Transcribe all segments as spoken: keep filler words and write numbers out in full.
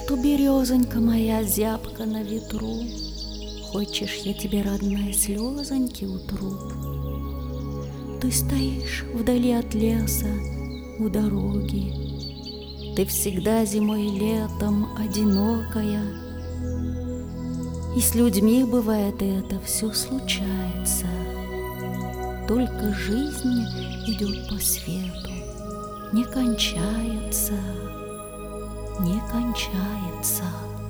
Что березонька моя зябка на ветру, хочешь, я тебе, родная, слезоньки утру? Ты стоишь вдали от леса у дороги, ты всегда зимой и летом одинокая, и с людьми бывает это, все случается. Только жизнь идет по свету, не кончается, не кончается.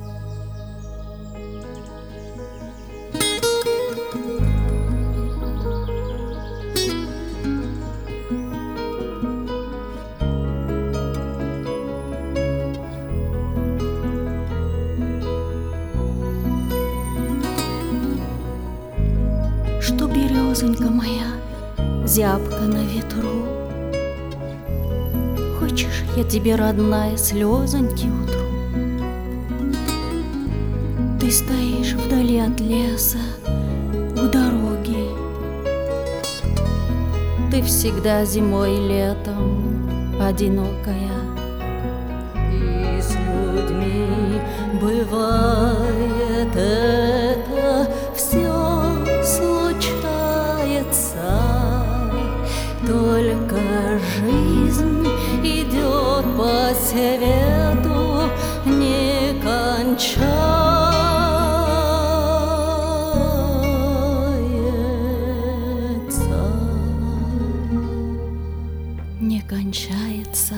Что березонька моя зябка на ветру, хочешь, я тебе, родная, слезоньки утру? Ты стоишь вдали от леса у дороги, ты всегда зимой и летом одинокая, и с людьми бывает это, все случается. Только жизнь идет по свету, не кончается, не кончается.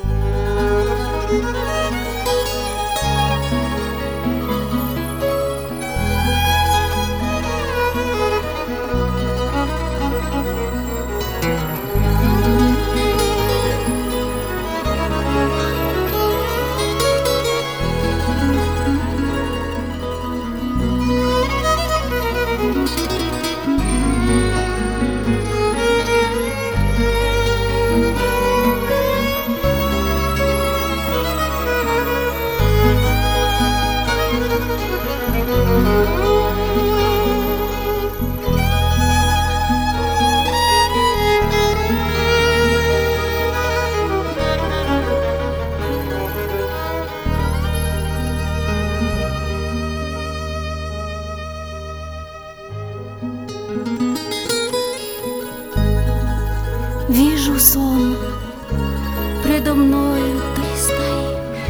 Вижу сон, предо мною ты стоишь,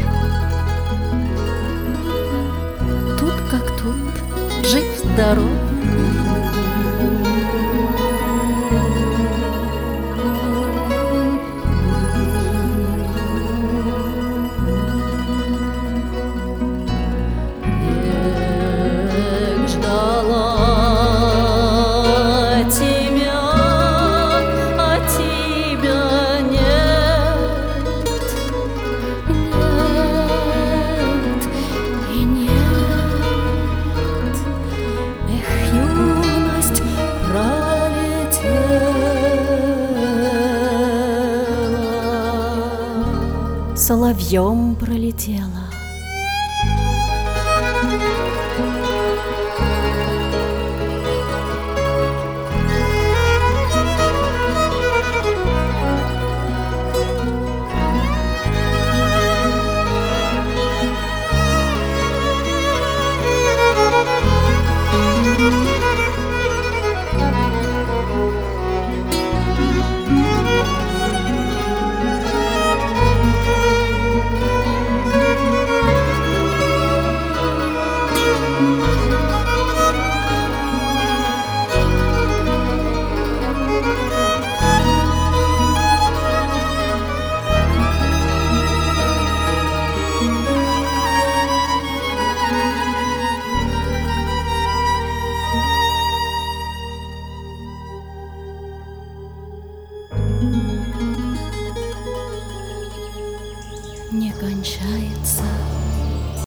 тут как тут, жив-здоров. Век ждала тебя, а тебя нет, нет и нет. Эх, юность пролетела, соловьем пролетела.